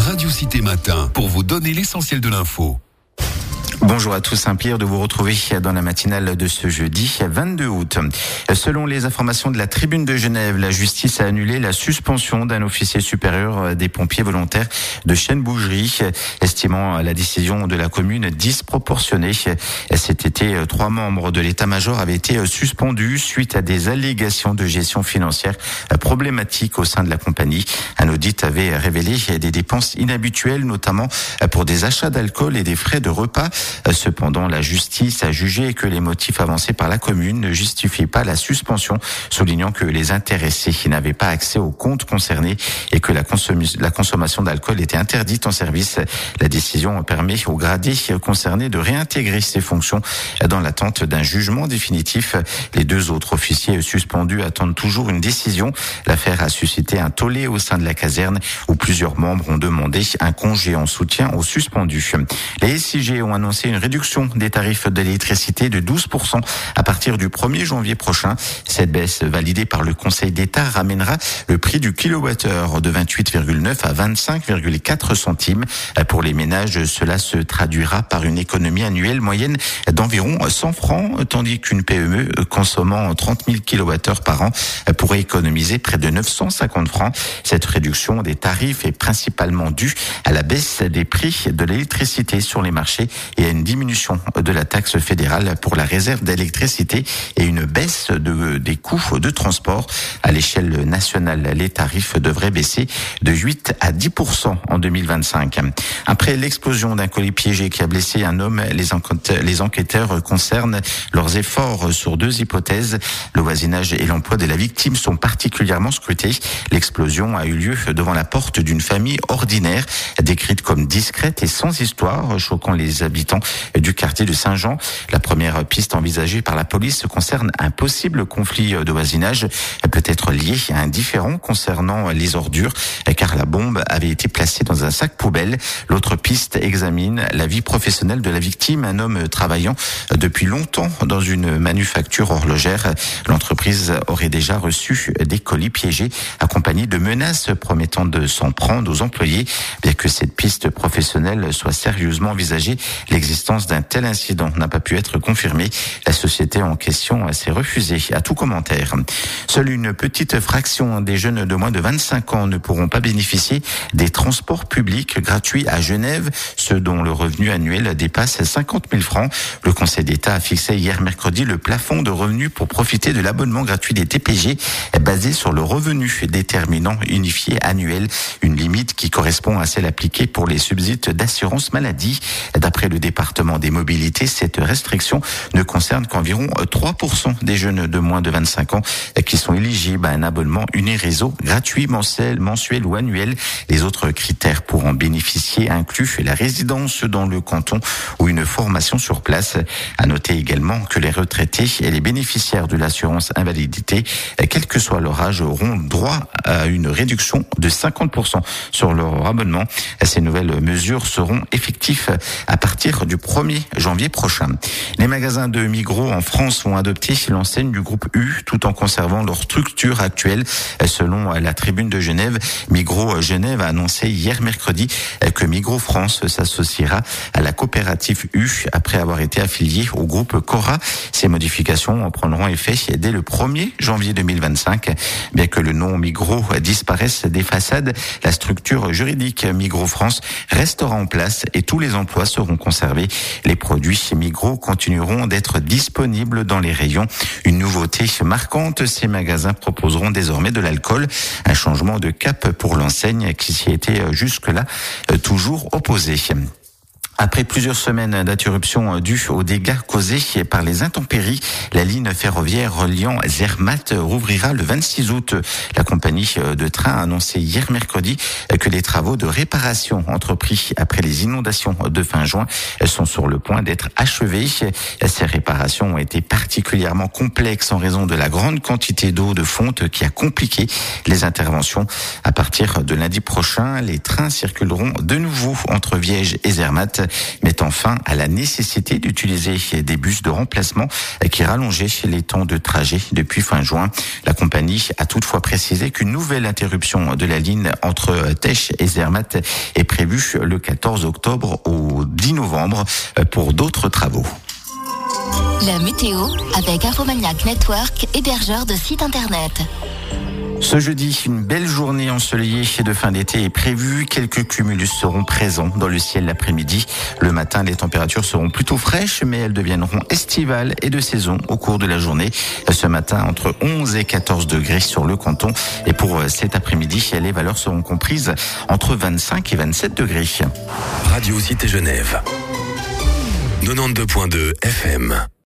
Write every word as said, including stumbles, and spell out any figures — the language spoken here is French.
Radio Cité Matin, pour vous donner l'essentiel de l'info. Bonjour à tous, un plaisir de vous retrouver dans la matinale de ce jeudi vingt-deux août. Selon les informations de la Tribune de Genève, la justice a annulé la suspension d'un officier supérieur des pompiers volontaires de Chêne-Bougerie, estimant la décision de la commune disproportionnée. Cet été, trois membres de l'état-major avaient été suspendus suite à des allégations de gestion financière problématiques au sein de la compagnie. Un audit avait révélé des dépenses inhabituelles, notamment pour des achats d'alcool et des frais de repas. Cependant, la justice a jugé que les motifs avancés par la commune ne justifiaient pas la suspension, soulignant que les intéressés n'avaient pas accès aux comptes concernés et que la, consom- la consommation d'alcool était interdite en service. La décision permet aux gradés concernés de réintégrer ses fonctions dans l'attente d'un jugement définitif. Les deux autres officiers suspendus attendent toujours une décision. L'affaire a suscité un tollé au sein de la caserne où plusieurs membres ont demandé un congé en soutien aux suspendus. Les S I G ont annoncé une réduction des tarifs de l'électricité de douze pour cent à partir du premier janvier prochain. Cette baisse, validée par le Conseil d'État, ramènera le prix du kilowattheure de vingt-huit virgule neuf à vingt-cinq virgule quatre centimes. Pour les ménages, cela se traduira par une économie annuelle moyenne d'environ cent francs, tandis qu'une P M E consommant trente mille kilowattheures par an pourrait économiser près de neuf cent cinquante francs. Cette réduction des tarifs est principalement due à la baisse des prix de l'électricité sur les marchés et à une diminution de la taxe fédérale pour la réserve d'électricité et une baisse de, des coûts de transport. À l'échelle nationale, les tarifs devraient baisser de huit à dix pour cent en deux mille vingt-cinq. Après l'explosion d'un colis piégé qui a blessé un homme, les, enquêteurs, les enquêteurs concernent leurs efforts sur deux hypothèses. Le voisinage et l'emploi de la victime sont particulièrement scrutés. L'explosion a eu lieu devant la porte d'une famille ordinaire, décrite comme discrète et sans histoire, choquant les habitants du quartier de Saint-Jean. La première piste envisagée par la police concerne un possible conflit de voisinage, peut-être lié à un différend concernant les ordures, car la bombe avait été placée dans un sac poubelle. L'autre piste examine la vie professionnelle de la victime, un homme travaillant depuis longtemps dans une manufacture horlogère. L'entreprise aurait déjà reçu des colis piégés, accompagnés de menaces promettant de s'en prendre aux employés. Bien que cette piste professionnelle soit sérieusement envisagée, l'existence d'un tel incident n'a pas pu être confirmée. La société en question s'est refusée à tout commentaire. Seule une petite fraction des jeunes de moins de vingt-cinq ans ne pourront pas bénéficier des transports publics gratuits à Genève, ceux dont le revenu annuel dépasse cinquante mille francs. Le Conseil d'État a fixé hier mercredi le plafond de revenus pour profiter de l'abonnement gratuit des T P G basé sur le revenu déterminant unifié annuel, une limite qui correspond à celle appliquée pour les subsides d'assurance maladie. D'après le département des mobilités, cette restriction ne concerne qu'environ trois pour cent des jeunes de moins de vingt-cinq ans qui sont éligibles à un abonnement Uniréseau gratuit mensuel, mensuel ou annuel. Les autres critères pour en bénéficier incluent la résidence dans le canton ou une formation sur place. À noter également que les retraités et les bénéficiaires de l'assurance invalidité, quel que soit leur âge, auront droit à une réduction de cinquante pour cent sur leur abonnement. Ces nouvelles mesures seront effectives à partir du premier janvier prochain. Les magasins de Migros en France vont adopter l'enseigne du groupe U tout en conservant leur structure actuelle. Selon la Tribune de Genève, Migros Genève a annoncé hier mercredi que Migros France s'associera à la coopérative U après avoir été affilié au groupe Cora. Ces modifications prendront effet dès le premier janvier deux mille vingt-cinq. Bien que le nom Migros disparaisse des façades, la structure juridique Migros France restera en place et tous les emplois seront conservés. Les produits Migros continueront d'être disponibles dans les rayons. Une nouveauté marquante, ces magasins proposeront désormais de l'alcool. Un changement de cap pour l'enseigne qui s'y était jusque-là toujours opposée. Après plusieurs semaines d'interruption dues aux dégâts causés par les intempéries, la ligne ferroviaire reliant Zermatt rouvrira le vingt-six août. La compagnie de train a annoncé hier mercredi que les travaux de réparation entrepris après les inondations de fin juin sont sur le point d'être achevés. Ces réparations ont été particulièrement complexes en raison de la grande quantité d'eau de fonte qui a compliqué les interventions. À partir de lundi prochain, les trains circuleront de nouveau entre Viège et Zermatt. mettant fin à la nécessité d'utiliser des bus de remplacement qui rallongeaient les temps de trajet depuis fin juin. La compagnie a toutefois précisé qu'une nouvelle interruption de la ligne entre Tesch et Zermatt est prévue le quatorze octobre au dix novembre pour d'autres travaux. La météo avec Infomaniac Network, hébergeur de sites internet. Ce jeudi, une belle journée ensoleillée de fin d'été est prévue. Quelques cumulus seront présents dans le ciel l'après-midi. Le matin, les températures seront plutôt fraîches, mais elles deviendront estivales et de saison au cours de la journée. Ce matin, entre onze et quatorze degrés sur le canton. Et pour cet après-midi, les valeurs seront comprises entre vingt-cinq et vingt-sept degrés. Radio Cité Genève. quatre-vingt-douze point deux F M.